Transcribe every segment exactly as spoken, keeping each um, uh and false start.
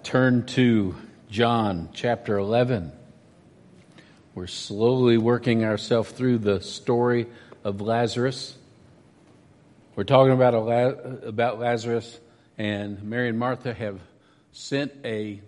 turn to John chapter eleven. We're slowly working ourselves through the story of Lazarus. We're talking about a La- about Lazarus, and Mary and Martha have sent a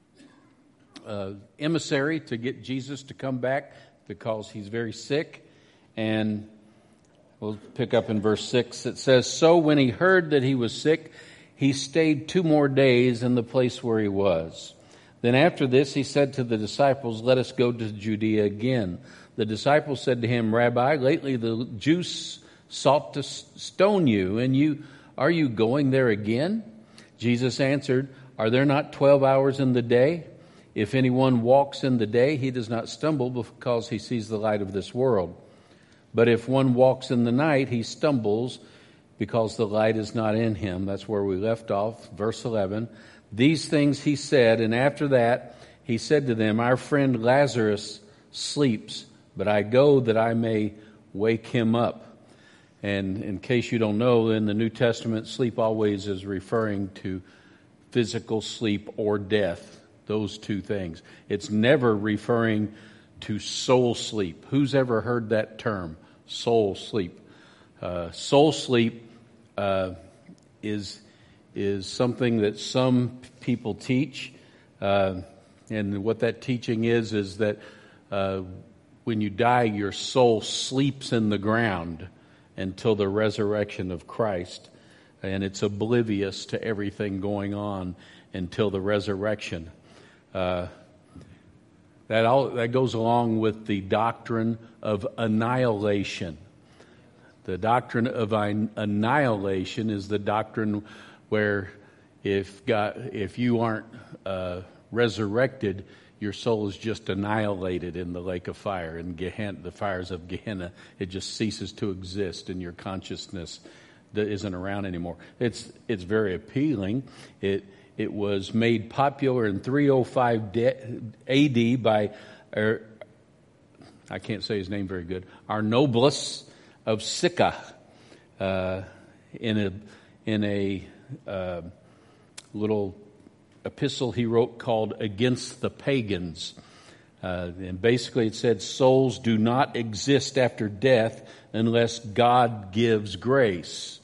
uh, emissary to get Jesus to come back because he's very sick. And we'll pick up in verse six. It says, "So when he heard that he was sick, he stayed two more days in the place where he was. Then after this, he said to the disciples, 'Let us go to Judea again.' The disciples said to him, 'Rabbi, lately the Jews sought to stone you, and you are you going there again?' Jesus answered, 'Are there not twelve hours in the day? If anyone walks in the day, he does not stumble because he sees the light of this world. But if one walks in the night, he stumbles because the light is not in him.'" That's where we left off, verse eleven. "These things he said, and after that he said to them, 'Our friend Lazarus sleeps, but I go that I may wake him up.'" And in case you don't know, in the New Testament, sleep always is referring to physical sleep or death, those two things. It's never referring to soul sleep. Who's ever heard that term, soul sleep? Uh, soul sleep uh, is is something that some people teach, uh, and what that teaching is is that uh, when you die, your soul sleeps in the ground until the resurrection of Christ, and it's oblivious to everything going on until the resurrection. Uh, that all that goes along with the doctrine of annihilation. The doctrine of annihilation is the doctrine where if God, if you aren't uh, resurrected, your soul is just annihilated in the lake of fire, in Gehenna, the fires of Gehenna. It just ceases to exist, and your consciousness that isn't around anymore. It's it's very appealing. It it was made popular in three oh five A D by, er, I can't say his name very good, Arnobius of Sicca, uh, in a in a uh, little epistle he wrote called "Against the Pagans." Uh, and basically it said, souls do not exist after death unless God gives grace.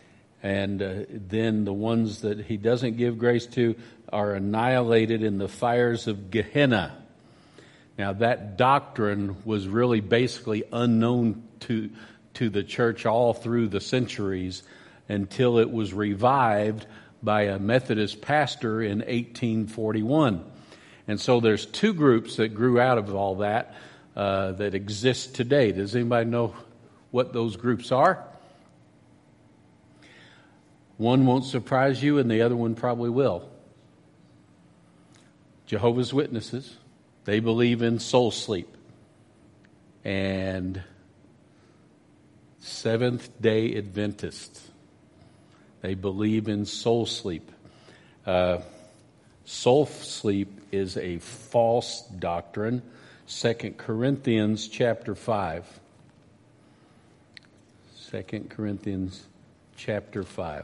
And uh, then the ones that he doesn't give grace to are annihilated in the fires of Gehenna. Now that doctrine was really basically unknown to to the church all through the centuries until it was revived by a Methodist pastor in eighteen forty-one. And so there's two groups that grew out of all that uh, that exist today. Does anybody know what those groups are? One won't surprise you, and the other one probably will. Jehovah's Witnesses, they believe in soul sleep. And Seventh-day Adventists, they believe in soul sleep. Uh, soul sleep is a false doctrine. Second Corinthians chapter five. Second Corinthians chapter five.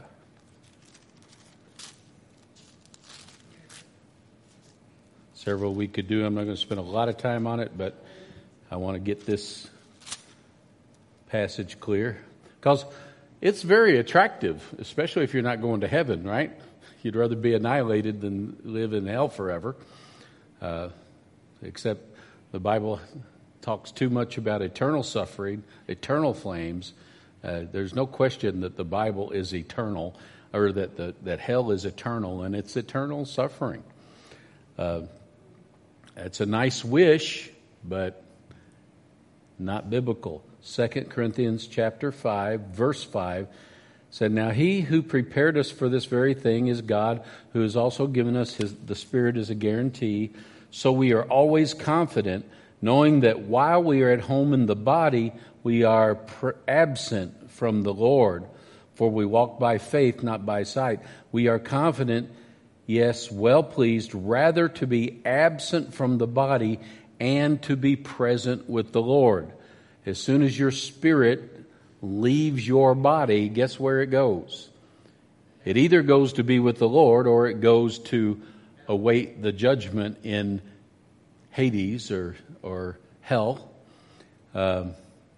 Several we could do. I'm not going to spend a lot of time on it, but I want to get this passage clear, because it's very attractive, especially if you're not going to heaven, right? You'd rather be annihilated than live in hell forever. Uh, except the Bible talks too much about eternal suffering, eternal flames. Uh, there's no question that the Bible is eternal, or that the, that hell is eternal, and it's eternal suffering. Uh, it's a nice wish, but not biblical. Second Corinthians chapter five, verse five said, "Now he who prepared us for this very thing is God, who has also given us his, the Spirit as a guarantee. So we are always confident, knowing that while we are at home in the body, we are pre- absent from the Lord. For we walk by faith, not by sight. We are confident, yes, well pleased, rather to be absent from the body and to be present with the Lord." As soon as your spirit leaves your body, guess where it goes? It either goes to be with the Lord or it goes to await the judgment in Hades or or hell. Um,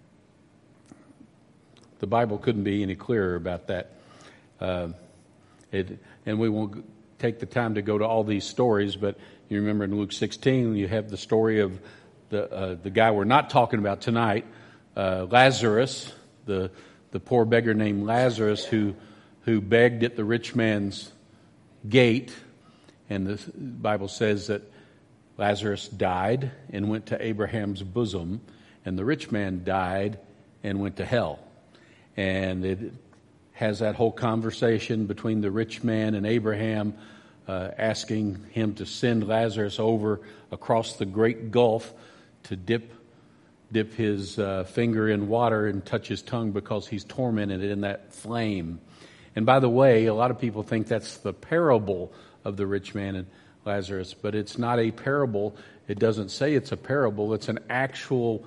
the Bible couldn't be any clearer about that. Uh, it, and we won't take the time to go to all these stories, but you remember in Luke sixteen, you have the story of the uh, the guy we're not talking about tonight, uh, Lazarus, the the poor beggar named Lazarus who who begged at the rich man's gate, and the Bible says that Lazarus died and went to Abraham's bosom, and the rich man died and went to hell. And it has that whole conversation between the rich man and Abraham, uh, asking him to send Lazarus over across the great gulf to dip dip his uh, finger in water and touch his tongue because he's tormented in that flame. And by the way, a lot of people think that's the parable of the rich man and Lazarus, but it's not a parable. It doesn't say it's a parable. It's an actual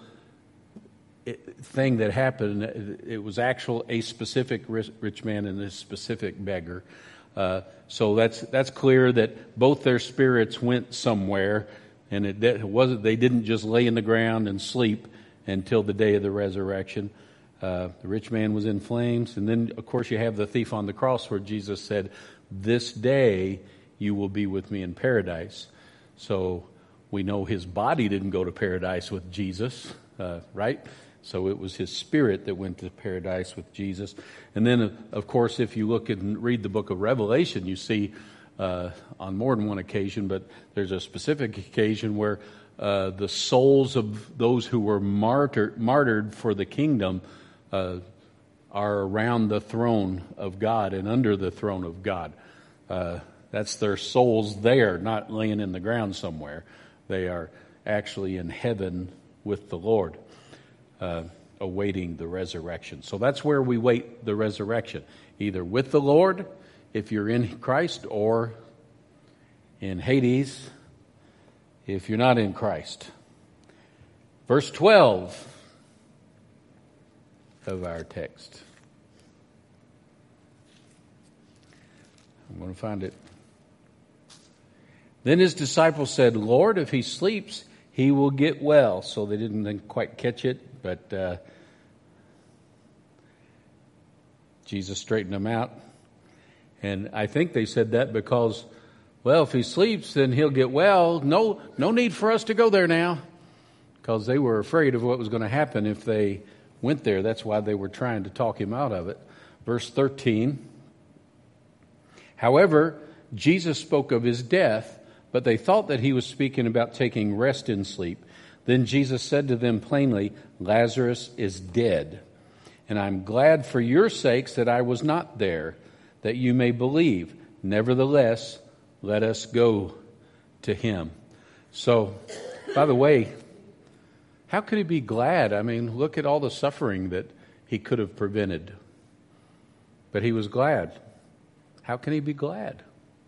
thing that happened. It was actual a specific rich man and a specific beggar. Uh, so that's that's clear that both their spirits went somewhere, and it, it wasn't. They didn't just lay in the ground and sleep until the day of the resurrection. Uh, the rich man was in flames, and then of course you have the thief on the cross, where Jesus said, "This day you will be with me in paradise." So we know his body didn't go to paradise with Jesus, uh, right? So it was his spirit that went to paradise with Jesus. And then, of course, if you look and read the book of Revelation, you see uh, on more than one occasion, but there's a specific occasion where uh, the souls of those who were martyr, martyred for the kingdom uh, are around the throne of God and under the throne of God. Uh, that's their souls there, not laying in the ground somewhere. They are actually in heaven with the Lord. Uh, awaiting the resurrection. So that's where we wait the resurrection, either with the Lord, if you're in Christ, or in Hades, if you're not in Christ. Verse twelve of our text. I'm going to find it. Then his disciples said, "Lord, if he sleeps, he will get well." So they didn't quite catch it. But uh, Jesus straightened them out. And I think they said that because, well, if he sleeps, then he'll get well. No, no need for us to go there now. Because they were afraid of what was going to happen if they went there. That's why they were trying to talk him out of it. Verse thirteen. However, Jesus spoke of his death, but they thought that he was speaking about taking rest in sleep. Then Jesus said to them plainly, "Lazarus is dead, and I'm glad for your sakes that I was not there, that you may believe. Nevertheless, let us go to him." So, by the way, how could he be glad? I mean, look at all the suffering that he could have prevented. But he was glad. How can he be glad?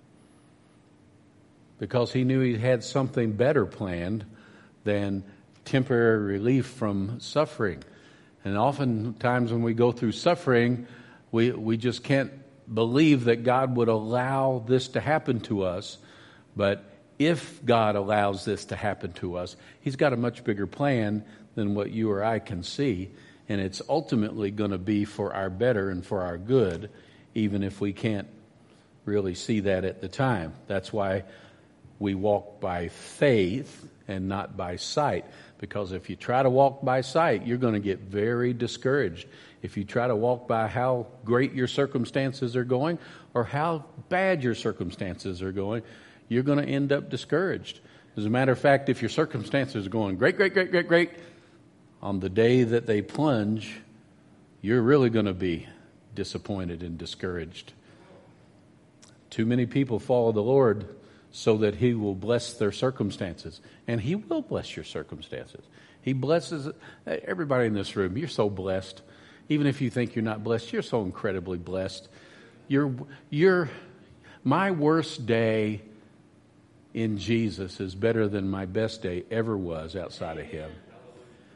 Because he knew he had something better planned than temporary relief from suffering. And oftentimes when we go through suffering, we we just can't believe that God would allow this to happen to us. But if God allows this to happen to us, he's got a much bigger plan than what you or I can see. And it's ultimately going to be for our better and for our good, even if we can't really see that at the time. That's why we walk by faith and not by sight. Because if you try to walk by sight, you're going to get very discouraged. If you try to walk by how great your circumstances are going or how bad your circumstances are going, you're going to end up discouraged. As a matter of fact, if your circumstances are going great, great, great, great, great, on the day that they plunge, you're really going to be disappointed and discouraged. Too many people follow the Lord so that he will bless their circumstances. And he will bless your circumstances. He blesses everybody in this room. You're so blessed. Even if you think you're not blessed, you're so incredibly blessed. You're, you're, my worst day in Jesus is better than my best day ever was outside of him.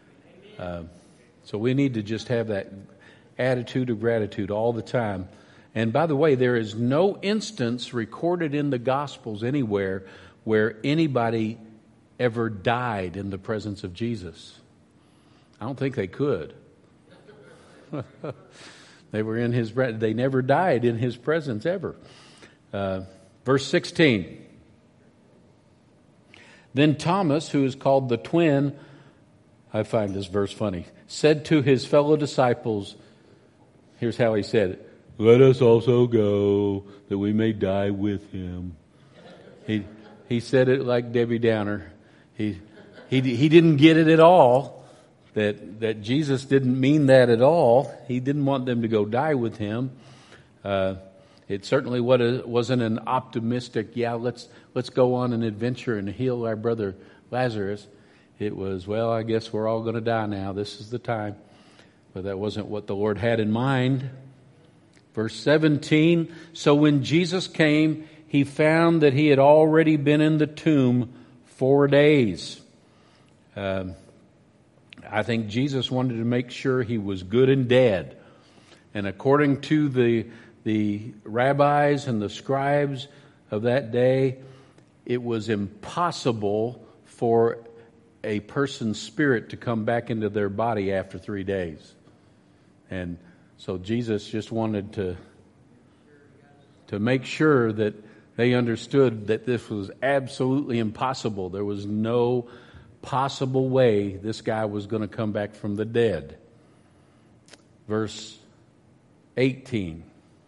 Uh, so we need to just have that attitude of gratitude all the time. And by the way, there is no instance recorded in the Gospels anywhere where anybody ever died in the presence of Jesus. I don't think they could. They were in his, they never died in his presence ever. Uh, verse sixteen. Then Thomas, who is called the twin, I find this verse funny, said to his fellow disciples, here's how he said it, "Let us also go, that we may die with him." He he said it like Debbie Downer. He he he didn't get it at all. That that Jesus didn't mean that at all. He didn't want them to go die with him. Uh, it certainly wasn't an optimistic, yeah, let's let's go on an adventure and heal our brother Lazarus. It was, well, I guess we're all going to die now. This is the time. But that wasn't what the Lord had in mind. Verse seventeen, so when Jesus came, he found that he had already been in the tomb four days. Um, I think Jesus wanted to make sure he was good and dead. And according to the the rabbis and the scribes of that day, it was impossible for a person's spirit to come back into their body after three days. And so Jesus just wanted to to make sure that they understood that this was absolutely impossible. There was no possible way this guy was going to come back from the dead. Verse eighteen.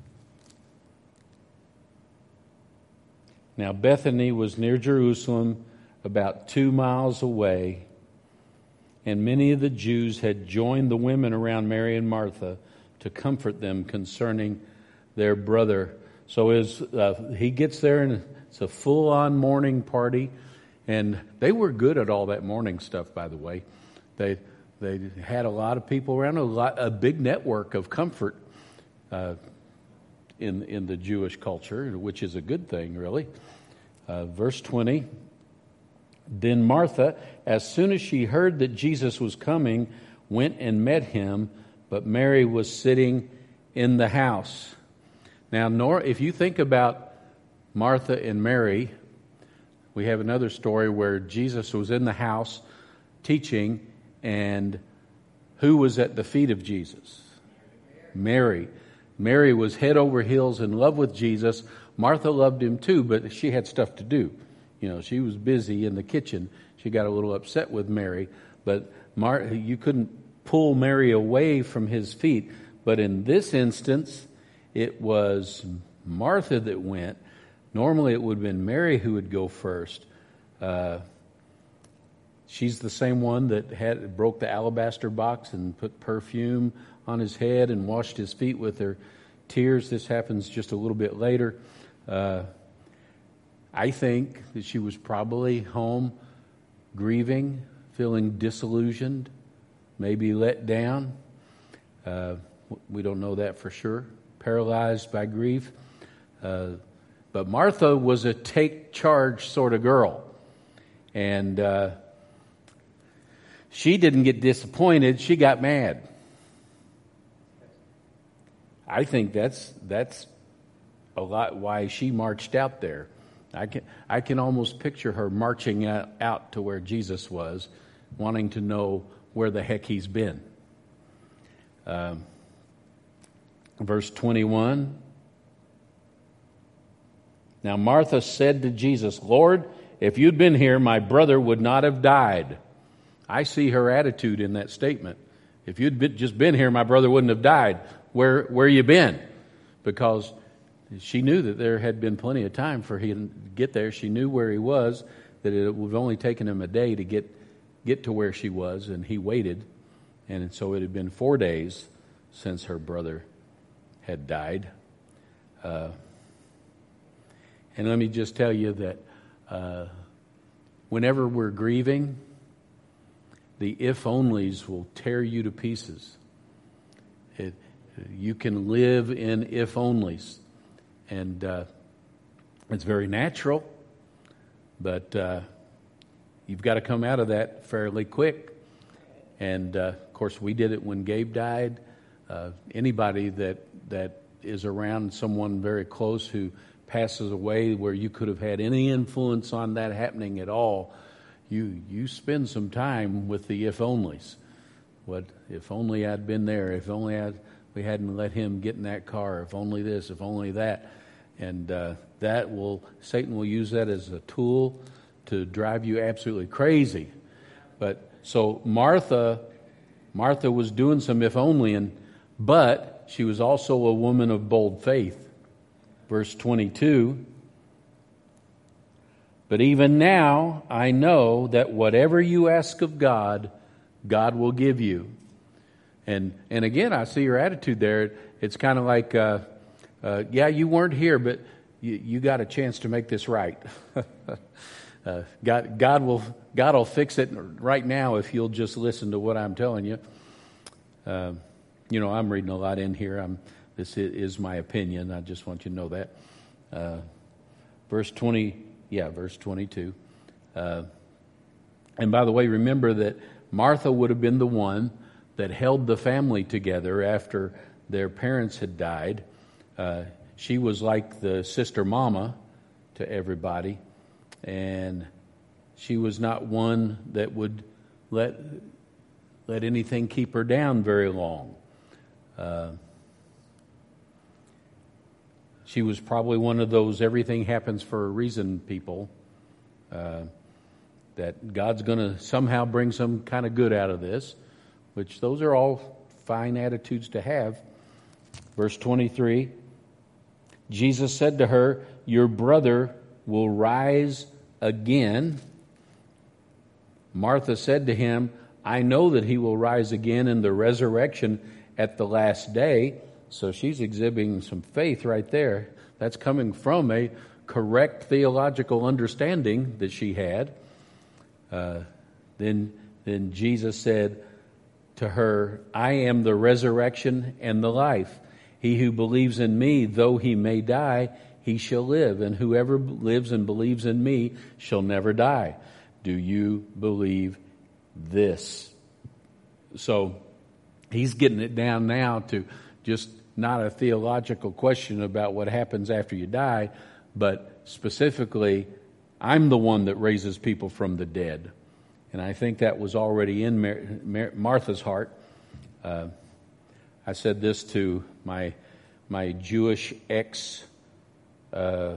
Now Bethany was near Jerusalem, about two miles away, and many of the Jews had joined the women around Mary and Martha to comfort them concerning their brother. So as uh, he gets there, and it's a full-on mourning party. And they were good at all that mourning stuff, by the way. They they had a lot of people around, a lot, a big network of comfort uh, in in the Jewish culture, which is a good thing, really. Uh, verse twenty. Then Martha, as soon as she heard that Jesus was coming, went and met him, but Mary was sitting in the house. Now, nor if you think about Martha and Mary, we have another story where Jesus was in the house teaching, and who was at the feet of Jesus? Mary. Mary was head over heels in love with Jesus. Martha loved him too, but she had stuff to do. You know, she was busy in the kitchen. She got a little upset with Mary, but Mar- you couldn't pull Mary away from his feet. But in this instance, it was Martha that went. Normally it would have been Mary who would go first. Uh, she's the same one that had broke the alabaster box and put perfume on his head and washed his feet with her tears. This happens just a little bit later. Uh, I think that she was probably home grieving, feeling disillusioned, maybe let down. Uh, we don't know that for sure. Paralyzed by grief. Uh, But Martha was a take charge sort of girl. And uh, she didn't get disappointed. She got mad. I think that's that's a lot why she marched out there. I can I can almost picture her marching out, out to where Jesus was, wanting to know where the heck he's been. Um, verse twenty-one. Now Martha said to Jesus, "Lord, if you'd been here, my brother would not have died." I see her attitude in that statement. If you'd been, just been here, my brother wouldn't have died. Where where you been? Because she knew that there had been plenty of time for him to get there. She knew where he was, that it would have only taken him a day to get get to where she was, and he waited. And so it had been four days since her brother had died. Uh, and let me just tell you that uh, whenever we're grieving, the if-onlys will tear you to pieces. It, you can live in if-onlys. And uh, it's very natural, but uh, you've got to come out of that fairly quick. And, uh, of course, we did it when Gabe died. Uh, anybody that that is around someone very close who passes away, where you could have had any influence on that happening at all, you you spend some time with the if-onlys. What if only I'd been there? If only I'd, we hadn't let him get in that car. If only this. If only that. And uh, that will Satan will use that as a tool to drive you absolutely crazy. But so Martha, Martha was doing some if only, and but she was also a woman of bold faith. Verse twenty-two. But even now I know that whatever you ask of God, God will give you. And and again, I see your attitude there. It's kind of like, uh, uh, yeah, you weren't here, but you, you got a chance to make this right. uh, God, God will God will fix it right now if you'll just listen to what I'm telling you. Uh, you know, I'm reading a lot in here. I'm, this is my opinion. I just want you to know that. Uh, verse twenty, yeah, verse twenty-two. Uh, and by the way, remember that Martha would have been the one that held the family together after their parents had died. Uh, she was like the sister mama to everybody, and she was not one that would let let anything keep her down very long. Uh, she was probably one of those everything happens for a reason people, uh, that God's going to somehow bring some kind of good out of this, which those are all fine attitudes to have. Verse twenty-three, Jesus said to her, your brother will rise again. Martha said to him, I know that he will rise again in the resurrection at the last day. So she's exhibiting some faith right there. That's coming from a correct theological understanding that she had. Uh, then, then Jesus said to her, I am the resurrection and the life. He who believes in me, though he may die, he shall live. And whoever lives and believes in me shall never die. Do you believe this? So he's getting it down now to just not a theological question about what happens after you die, but specifically, I'm the one that raises people from the dead. And I think that was already in Mar- Mar- Martha's heart. Uh, I said this to my my Jewish ex uh,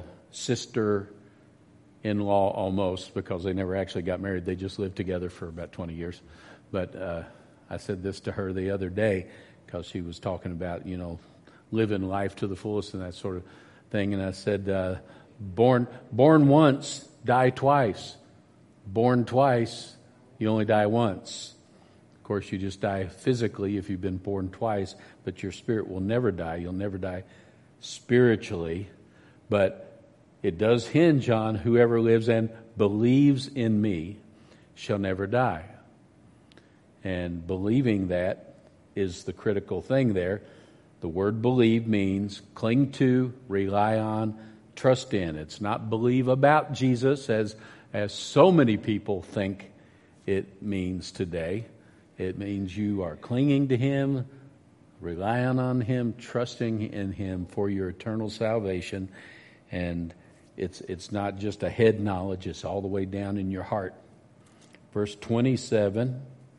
sister-in-law almost, because they never actually got married. They just lived together for about twenty years. But uh, I said this to her the other day because she was talking about, you know, living life to the fullest and that sort of thing. And I said, uh, born born once, die twice. Born twice, you only die once. Of course, you just die physically if you've been born twice, but your spirit will never die. You'll never die spiritually. But it does hinge on whoever lives and believes in me shall never die. And believing that is the critical thing there. The word believe means cling to, rely on, trust in. It's not believe about Jesus as as so many people think it means today. It means you are clinging to Him, relying on Him, trusting in Him for your eternal salvation. And it's it's not just a head knowledge, it's all the way down in your heart. Verse twenty-seven.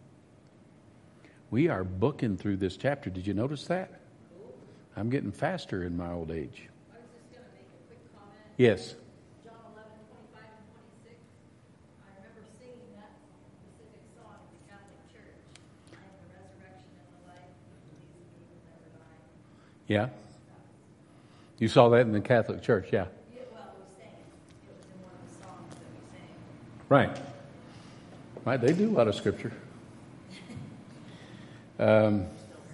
We are booking through this chapter. Did you notice that? I'm getting faster in my old age. I was just going to make a quick comment. Yes. John eleven, twenty-five and twenty-six. I remember singing that specific song in the Catholic Church. I am the resurrection and the life. Who believes in me will never die. Yeah. You saw that in the Catholic Church, yeah. Yeah, well, we sang it. It was in one of the songs that we sang. Right. Right. They do a lot of scripture. Um,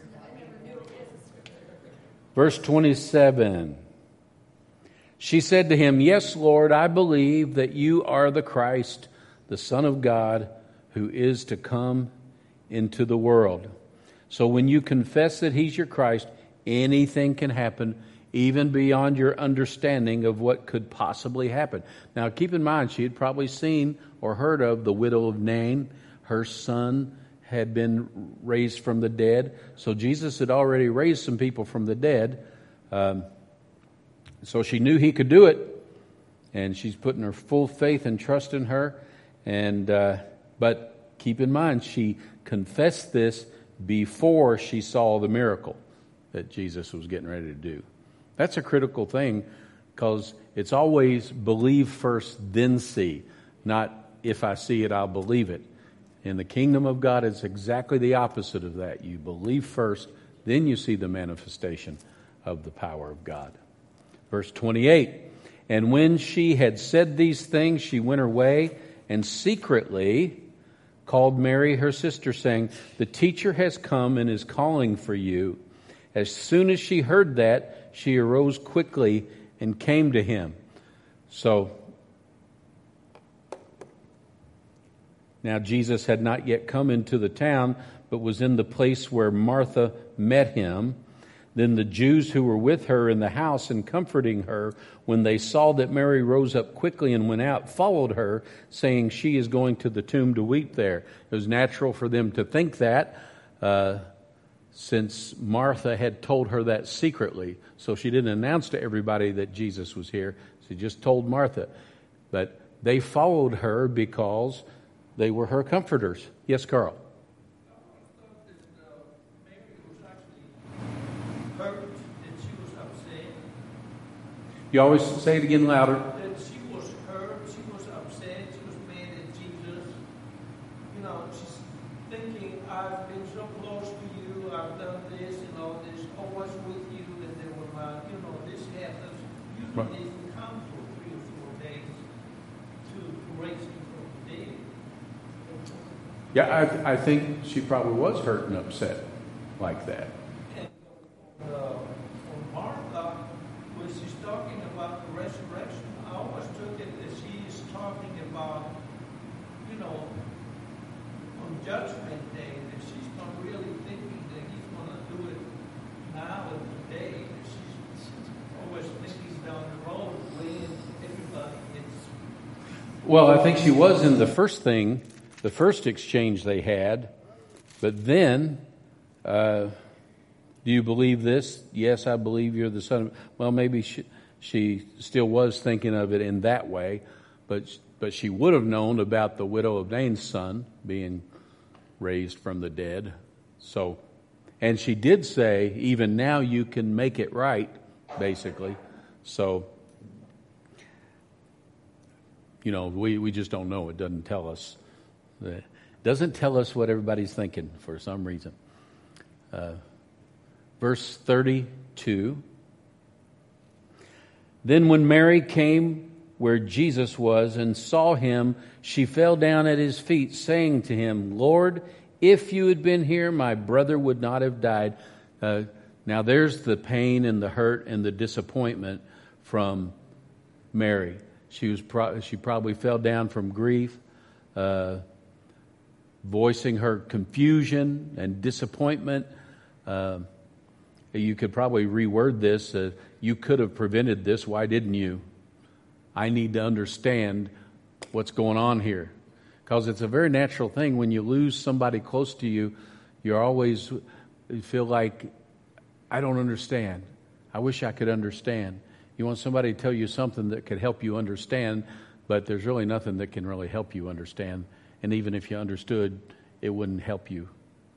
verse twenty-seven. She said to him, yes, Lord, I believe that you are the Christ, the Son of God, who is to come into the world. So when you confess that He's your Christ, anything can happen, even beyond your understanding of what could possibly happen. Now, keep in mind, she had probably seen or heard of the widow of Nain. Her son had been raised from the dead. So Jesus had already raised some people from the dead. Um, so she knew he could do it, and she's putting her full faith and trust in her. And uh, but keep in mind, she confessed this before she saw the miracle that Jesus was getting ready to do. That's a critical thing, because it's always believe first, then see, not if I see it, I'll believe it. In the kingdom of God, it's exactly the opposite of that. You believe first, then you see the manifestation of the power of God. Verse twenty-eight, and when she had said these things, she went her way and secretly called Mary, her sister, saying, the teacher has come and is calling for you. As soon as she heard that, she arose quickly and came to him. So, now Jesus had not yet come into the town, but was in the place where Martha met him. Then the Jews who were with her in the house and comforting her, when they saw that Mary rose up quickly and went out, followed her, saying, she is going to the tomb to weep there. It was natural for them to think that, uh, since Martha had told her that secretly. So she didn't announce to everybody that Jesus was here. She just told Martha. But they followed her because they were her comforters. Yes, Carl? You always say it again louder. That she was hurt, she was upset, she was mad at Jesus. You know, she's thinking, I've been so close to you, I've done this and all this, always with you, and then when uh, you know, this happens, you don't Right. even come for three or four days to, to raise him from the dead. Yeah, I, I think she probably was hurt and upset like that. And uh, on Martha, when she's talking about the resurrection, I always took it that she is talking about, you know, on Judgment Day, that she's not really thinking that he's going to do it now and today. That she's, she's always thinking down the road when everybody gets. Well, I think she was in the first thing, the first exchange they had, but then, uh, do you believe this? Yes, I believe you're the son of... Well, maybe she, she still was thinking of it in that way, but but she would have known about the widow of Nain's son being raised from the dead. So, and she did say, even now you can make it right, basically. So, you know, we, we just don't know. It doesn't tell us. It doesn't tell us what everybody's thinking for some reason. Uh, verse thirty-two. Then when Mary came where Jesus was and saw him, she fell down at his feet, saying to him, Lord, if you had been here, my brother would not have died. Uh, now there's the pain and the hurt and the disappointment from Mary. She was pro- she probably fell down from grief, uh, voicing her confusion and disappointment. Uh, you could probably reword this. Uh, you could have prevented this. Why didn't you? I need to understand what's going on here. Because it's a very natural thing. When you lose somebody close to you, you're always you feel like, I don't understand. I wish I could understand. You want somebody to tell you something that could help you understand, but there's really nothing that can really help you understand. And even if you understood, it wouldn't help you.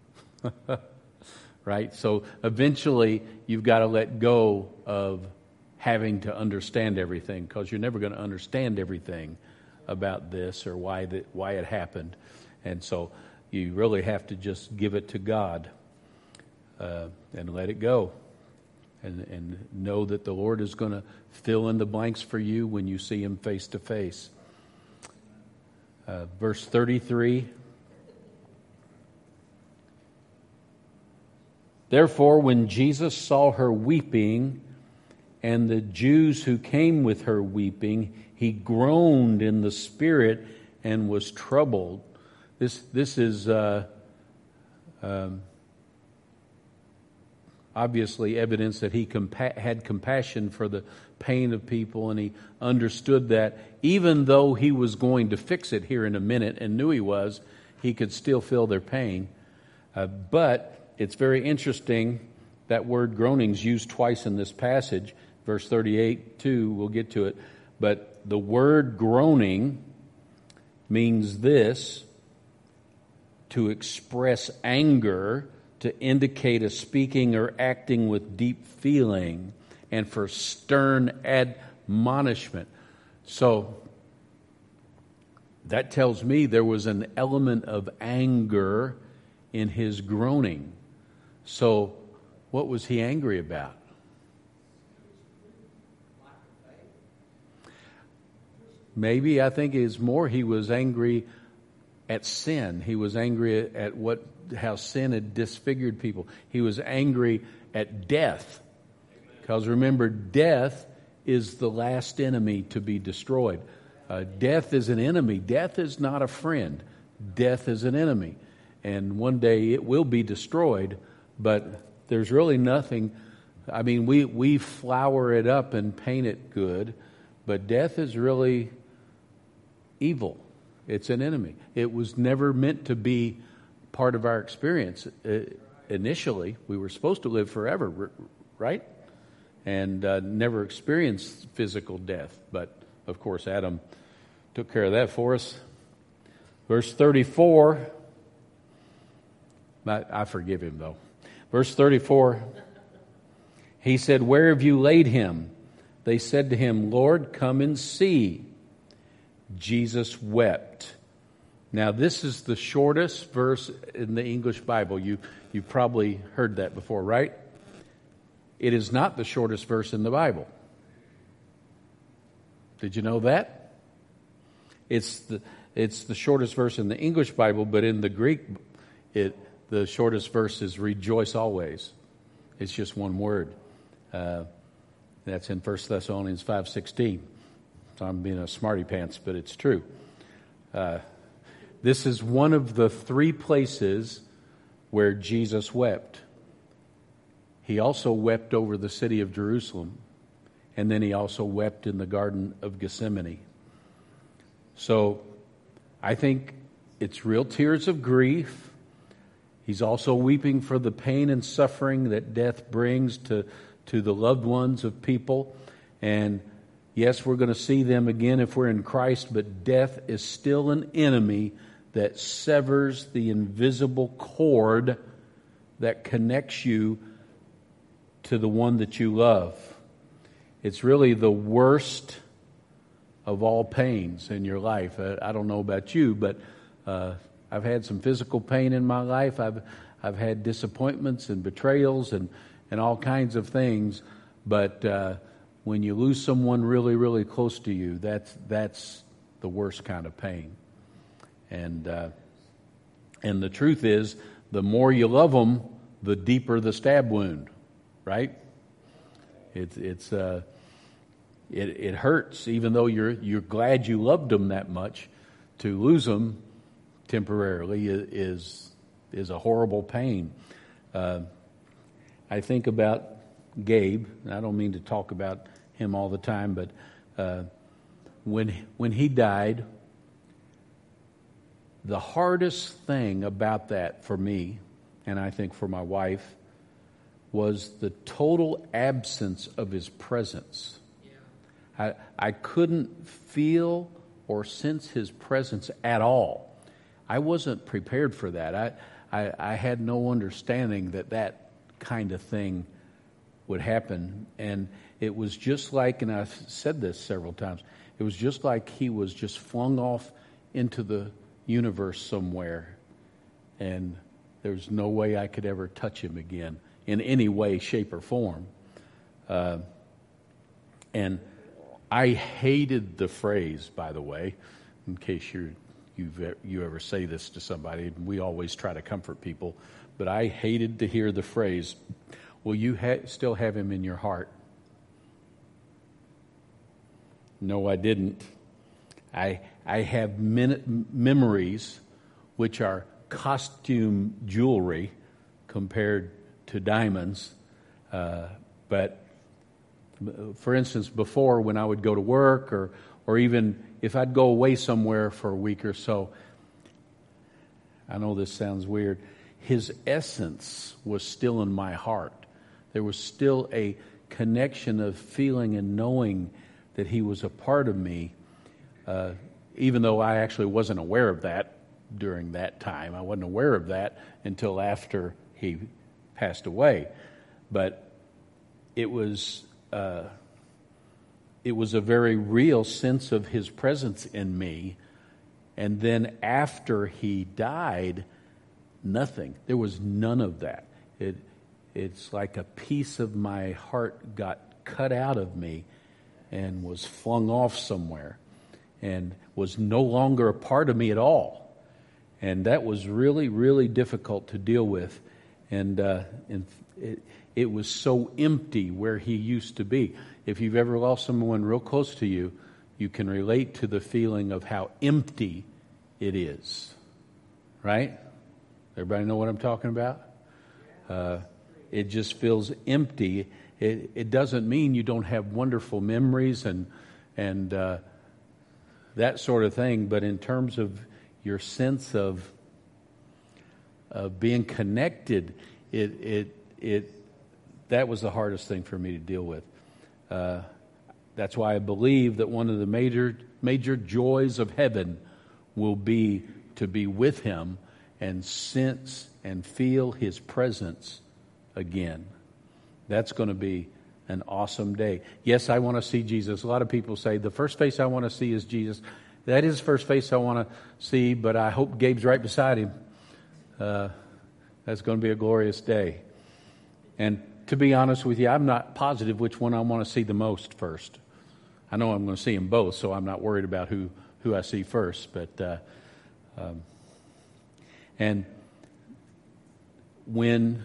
Right? So eventually, you've got to let go of having to understand everything, because you're never going to understand everything about this or why that why it happened. And so you really have to just give it to God uh, and let it go. And, and know that the Lord is going to fill in the blanks for you when you see Him face to face. Uh, verse thirty-three. Therefore, when Jesus saw her weeping, and the Jews who came with her weeping, he groaned in the spirit and was troubled. This this is uh, um, obviously evidence that he compa- had compassion for the pain of people, and he understood that even though he was going to fix it here in a minute and knew he was, he could still feel their pain. Uh, but it's very interesting that word groaning is used twice in this passage. Verse thirty-eight, too, we'll get to it. But the word groaning means this: to express anger, to indicate a speaking or acting with deep feeling, and for stern admonishment. So that tells me there was an element of anger in his groaning. So what was he angry about? Maybe, I think it's more he was angry at sin. He was angry at what how sin had disfigured people. He was angry at death. Because remember, death is the last enemy to be destroyed. Uh, death is an enemy. Death is not a friend. Death is an enemy. And one day it will be destroyed, but there's really nothing. I mean, we, we flower it up and paint it good, but death is really evil. It's an enemy. It was never meant to be part of our experience. Uh, initially, we were supposed to live forever, right? And uh, never experience physical death. But, of course, Adam took care of that for us. Verse thirty-four, I, I forgive him, though. Verse thirty-four, he said, "Where have you laid him?" They said to him, "Lord, come and see." Jesus wept. Now, this is the shortest verse in the English Bible. You, you've probably heard that before, right? It is not the shortest verse in the Bible. Did you know that? It's the it's the shortest verse in the English Bible, but in the Greek, it the shortest verse is "rejoice always." It's just one word. Uh, that's in First Thessalonians five sixteen. So I'm being a smarty pants, but it's true. Uh, this is one of the three places where Jesus wept. He also wept over the city of Jerusalem, and then he also wept in the Garden of Gethsemane. So I think it's real tears of grief. He's also weeping for the pain and suffering that death brings to, to the loved ones of people. And yes, we're going to see them again if we're in Christ, but death is still an enemy that severs the invisible cord that connects you to the one that you love. It's really the worst of all pains in your life. I don't know about you, but uh, I've had some physical pain in my life. I've I've had disappointments and betrayals and, and all kinds of things. But uh, when you lose someone really, really close to you, that's that's the worst kind of pain. And uh, and the truth is, the more you love them, the deeper the stab wound. Right? It's it's uh, it it hurts, even though you're you're glad you loved them that much. To lose them temporarily is is a horrible pain. Uh, I think about Gabe. And I don't mean to talk about him all the time, but uh, when when he died, the hardest thing about that for me, and I think for my wife, was the total absence of his presence. Yeah. I I couldn't feel or sense his presence at all. I wasn't prepared for that. I, I, I had no understanding that that kind of thing would happen. And it was just like, and I've said this several times, it was just like he was just flung off into the universe somewhere. And there's no way I could ever touch him again in any way, shape, or form. Uh, and I hated the phrase, by the way, in case you're, you've, you ever say this to somebody. We always try to comfort people, but I hated to hear the phrase, "Will you ha- still have him in your heart?" No, I didn't. I I have min- memories which are costume jewelry compared to diamonds. Uh, but for instance, before when I would go to work or, or even if I'd go away somewhere for a week or so, I know this sounds weird, his essence was still in my heart. There was still a connection of feeling and knowing that he was a part of me, uh, even though I actually wasn't aware of that during that time. I wasn't aware of that until after he passed away. But it was uh, it was a very real sense of his presence in me. And then after he died, nothing. There was none of that. It it's like a piece of my heart got cut out of me and was flung off somewhere and was no longer a part of me at all. And that was really, really difficult to deal with. And, uh, and it, it was so empty where he used to be. If you've ever lost someone real close to you, you can relate to the feeling of how empty it is. Right? Everybody know what I'm talking about? Uh, it just feels empty. It, it doesn't mean you don't have wonderful memories and and uh, that sort of thing, but in terms of your sense of of being connected, it it it that was the hardest thing for me to deal with. Uh, that's why I believe that one of the major major joys of heaven will be to be with him and sense and feel his presence again. That's going to be an awesome day. Yes, I want to see Jesus. A lot of people say the first face I want to see is Jesus. That is the first face I want to see, but I hope Gabe's right beside him. Uh, that's going to be a glorious day. And to be honest with you, I'm not positive which one I want to see the most first. I know I'm going to see them both, so I'm not worried about who, who I see first. But uh, um, and when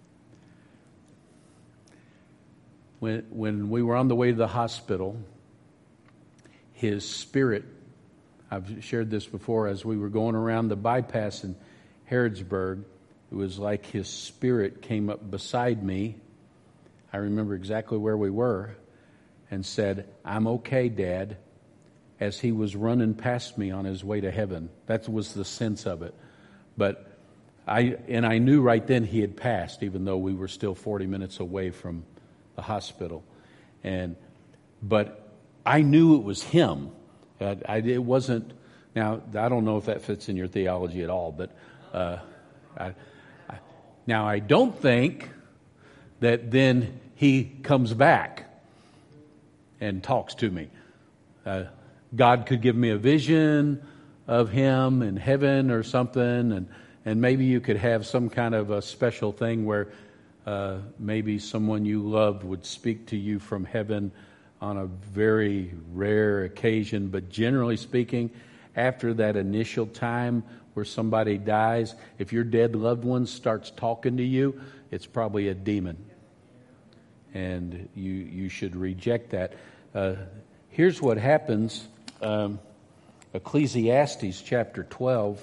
when when we were on the way to the hospital, his spirit, I've shared this before, as we were going around the bypass in Harrodsburg, it was like his spirit came up beside me. I remember exactly where we were, and said, "I'm okay, Dad," as he was running past me on his way to heaven. That was the sense of it. But I and I knew right then he had passed, even though we were still forty minutes away from the hospital. And but I knew it was him. I, I, it wasn't. Now I don't know if that fits in your theology at all, but uh, I, I, now I don't think that then he comes back and talks to me. Uh, God could give me a vision of him in heaven or something, and and maybe you could have some kind of a special thing where uh, maybe someone you loved would speak to you from heaven on a very rare occasion. But generally speaking, after that initial time where somebody dies, if your dead loved one starts talking to you, it's probably a demon. And you you should reject that. Uh, here's what happens. Um, Ecclesiastes chapter twelve.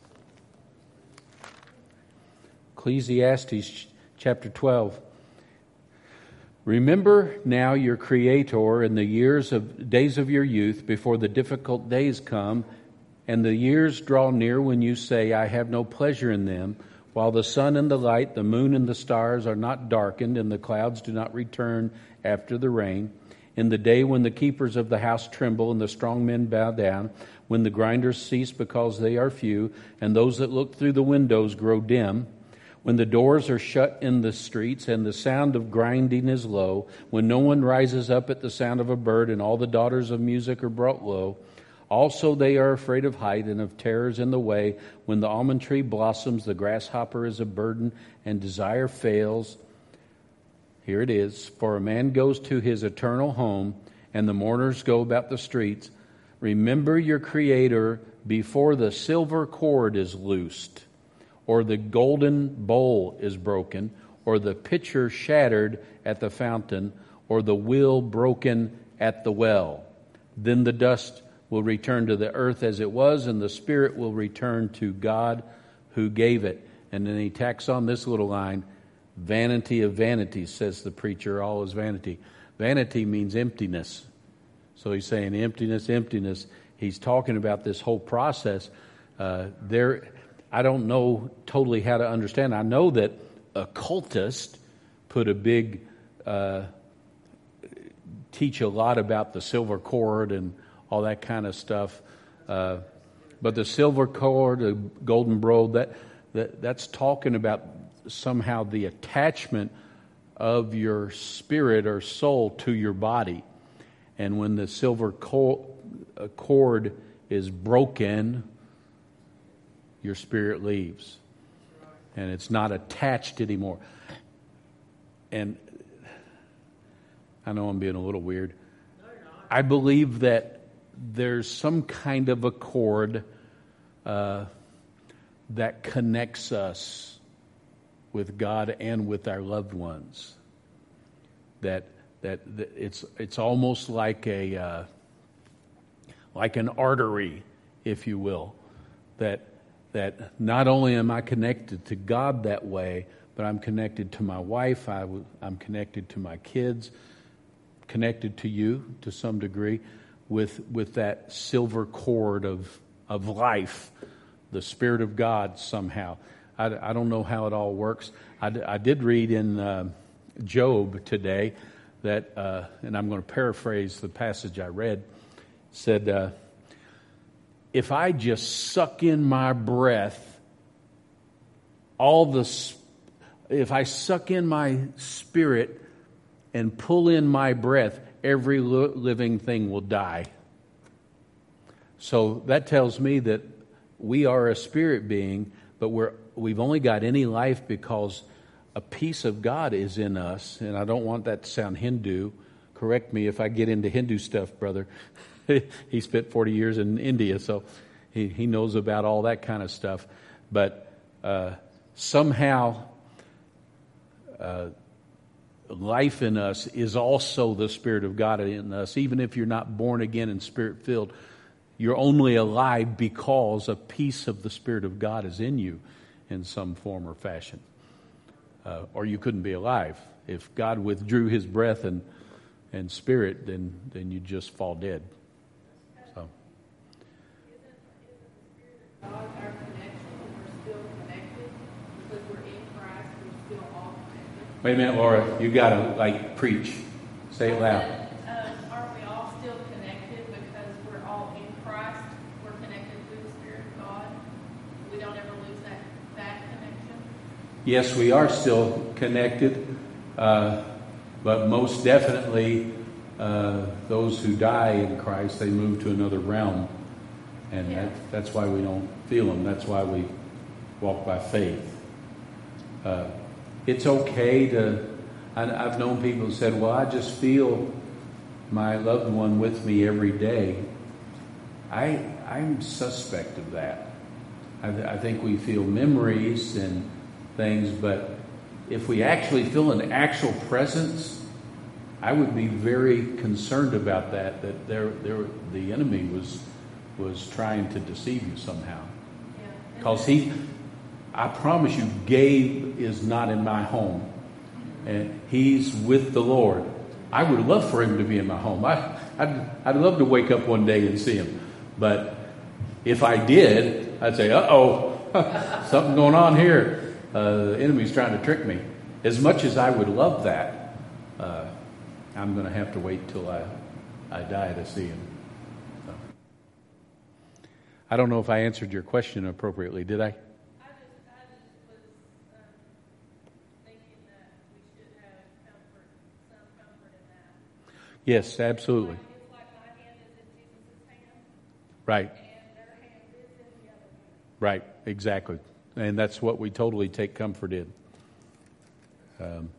Ecclesiastes chapter twelve. Remember now your Creator in the years of days of your youth, before the difficult days come, and the years draw near when you say, "I have no pleasure in them." While the sun and the light, the moon and the stars are not darkened, and the clouds do not return after the rain. In the day when the keepers of the house tremble and the strong men bow down, when the grinders cease because they are few, and those that look through the windows grow dim, when the doors are shut in the streets and the sound of grinding is low, when no one rises up at the sound of a bird and all the daughters of music are brought low, also they are afraid of height and of terrors in the way, when the almond tree blossoms, the grasshopper is a burden, and desire fails. Here it is. For a man goes to his eternal home, and the mourners go about the streets. Remember your Creator before the silver cord is loosed, or the golden bowl is broken, or the pitcher shattered at the fountain, or the wheel broken at the well. Then the dust will return to the earth as it was, and the spirit will return to God who gave it. And then he tacks on this little line, vanity of vanities, says the preacher, all is vanity. Vanity means emptiness. So he's saying emptiness, emptiness. He's talking about this whole process. Uh, there, I don't know totally how to understand. I know that occultists put put a big, uh, teach a lot about the silver cord and all that kind of stuff. Uh, but the silver cord, the golden broad, that, that that's talking about somehow the attachment of your spirit or soul to your body. And when the silver cord is broken, your spirit leaves. And it's not attached anymore. And I know I'm being a little weird. I believe that there's some kind of a cord uh, that connects us with God and with our loved ones. That that, that it's it's almost like a uh, like an artery, if you will. That that not only am I connected to God that way, but I'm connected to my wife. I, I'm connected to my kids. Connected to you to some degree, with with that silver cord of of life, the Spirit of God somehow. I, I don't know how it all works. I, I did read in uh, Job today that, uh, and I'm going to paraphrase the passage I read, said, uh, if I just suck in my breath, all the, if I suck in my spirit and pull in my breath, every living thing will die. So that tells me that we are a spirit being, but we're, we've only got any life because a piece of God is in us. And I don't want that to sound Hindu. Correct me if I get into Hindu stuff, brother. He spent forty years in India, so he, he knows about all that kind of stuff. But uh, somehow uh, life in us is also the Spirit of God in us. Even if you're not born again and Spirit-filled, you're only alive because a piece of the Spirit of God is in you in some form or fashion. Uh, or you couldn't be alive. If God withdrew His breath and and spirit, then then you just fall dead. So. Isn't, isn't the Spirit of God our connection? We're still connected because we're in Christ. We're still all connected. Wait a minute, Laura. You got to like preach. Say it loud. Um, aren't we all still connected because we're all in Christ? We're connected through the Spirit of God. We don't ever lose that that connection. Yes, we are still connected, uh, but most definitely, uh, those who die in Christ, they move to another realm, and Yeah. that, that's why we don't feel them. That's why we walk by faith. Uh, it's okay to. I, I've known people who said, "Well, I just feel my loved one with me every day." I I'm suspect of that. I, I think we feel memories and things, but if we actually feel an actual presence, I would be very concerned about that. That there, there, the enemy was was trying to deceive you somehow, because he, I promise you, Gabe is not in my home, and he's with the Lord. I would love for him to be in my home. I, I'd, I'd love to wake up one day and see him, but if I did, I'd say, "Uh-oh, something going on here. Uh, the enemy's trying to trick me." As much as I would love that, uh, I'm going to have to wait till I, I die to see him. So. I don't know if I answered your question appropriately. Did I? I just, I just was um, thinking that we should have comfort, some comfort in that. Yes, absolutely. Like, it's like my hand is in Jesus' hand, Right, and their hand is in the other hand. right, exactly. And that's what we totally take comfort in. Um,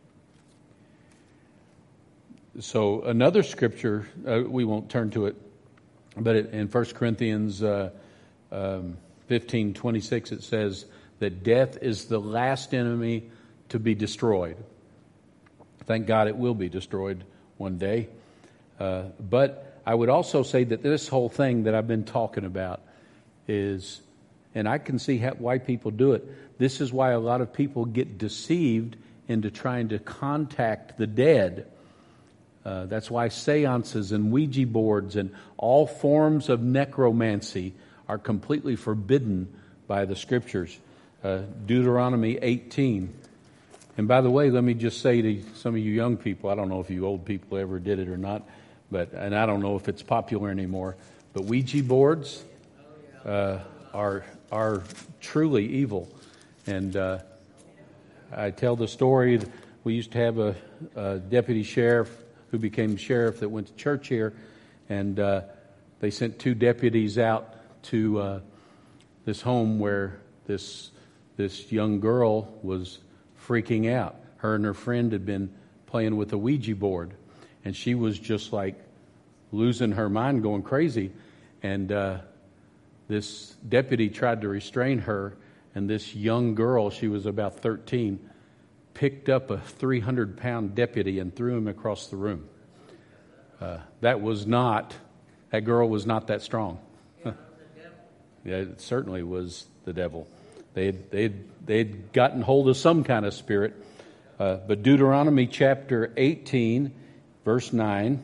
so another scripture, uh, we won't turn to it, but it, in First Corinthians uh, um, fifteen twenty-six, it says that death is the last enemy to be destroyed. Thank God it will be destroyed one day. Uh, but I would also say that this whole thing that I've been talking about is, and I can see how, why people do it. This is why a lot of people get deceived into trying to contact the dead. Uh, that's why seances and Ouija boards and all forms of necromancy are completely forbidden by the Scriptures. Uh, Deuteronomy eighteen And by the way, let me just say to some of you young people, I don't know if you old people ever did it or not, but and I don't know if it's popular anymore, but Ouija boards uh, are are truly evil. And uh, I tell the story, we used to have a, a deputy sheriff who became sheriff that went to church here, and uh, they sent two deputies out to uh, this home where this this young girl was freaking out. Her and her friend had been playing with a Ouija board, and she was just like losing her mind, going crazy. And uh, this deputy tried to restrain her, and this young girl, she was about thirteen, picked up a three hundred pound deputy and threw him across the room. Uh, that was not, that girl was not that strong. Yeah, it certainly was the devil. They had, they had, they had gotten hold of some kind of spirit. Uh, but Deuteronomy chapter eighteen, verse nine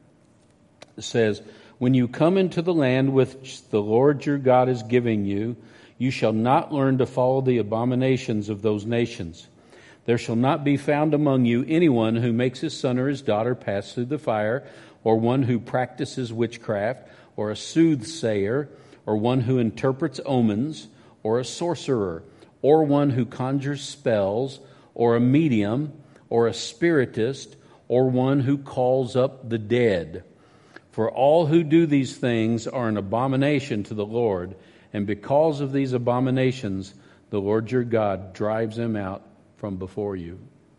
says, "When you come into the land which the Lord your God is giving you, you shall not learn to follow the abominations of those nations. There shall not be found among you anyone who makes his son or his daughter pass through the fire, or one who practices witchcraft, or a soothsayer, or one who interprets omens, or a sorcerer, or one who conjures spells, or a medium, or a spiritist, or one who calls up the dead. For all who do these things are an abomination to the Lord, and because of these abominations, the Lord your God drives them out from before you."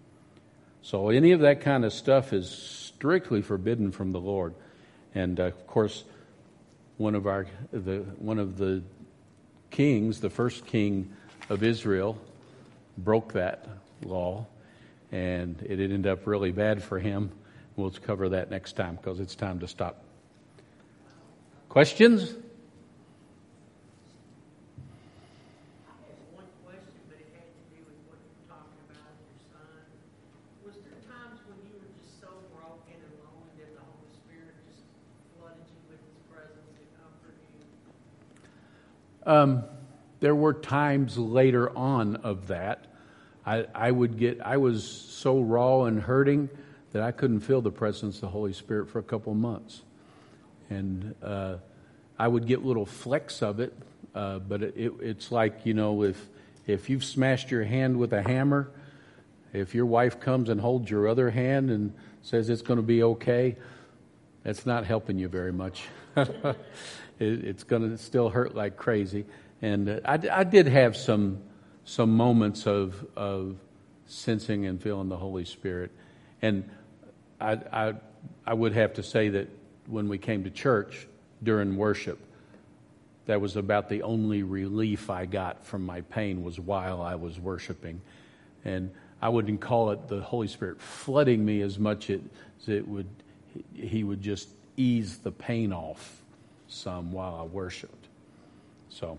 So any of that kind of stuff is strictly forbidden from the Lord. And uh, of course, one of our the one of the kings, the first king of Israel, broke that law, and it ended up really bad for him. We'll cover that next time because it's time to stop. Questions? Um, there were times later on of that. I, I would get, I was so raw and hurting that I couldn't feel the presence of the Holy Spirit for a couple of months. And uh, I would get little flecks of it, uh, but it, it, it's like, you know, if if you've smashed your hand with a hammer, if your wife comes and holds your other hand and says it's going to be okay, that's not helping you very much. It's going to still hurt like crazy. And uh, I, I did have some some moments of of sensing and feeling the Holy Spirit. And I, I I would have to say that when we came to church during worship, that was about the only relief I got from my pain was while I was worshiping. And I wouldn't call it the Holy Spirit flooding me as much as it would, he would just ease the pain off some while I worshiped. So,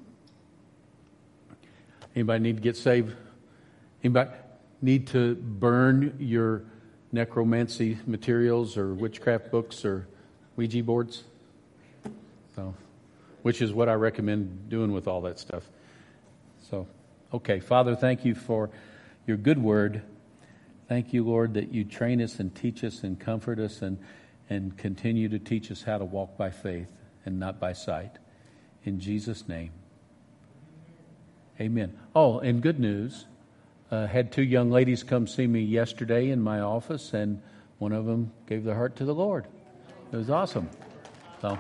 anybody need to get saved? Anybody need to burn your necromancy materials or witchcraft books or Ouija boards? So, which is what I recommend doing with all that stuff. So, okay, Father, thank you for your good word. Thank you, Lord, that you train us and teach us and comfort us and and continue to teach us how to walk by faith and not by sight. In Jesus' name, amen. Oh, and good news. Uh, had two young ladies come see me yesterday in my office, and one of them gave their heart to the Lord. It was awesome. So,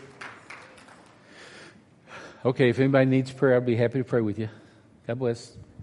okay, if anybody needs prayer, I'd be happy to pray with you. God bless.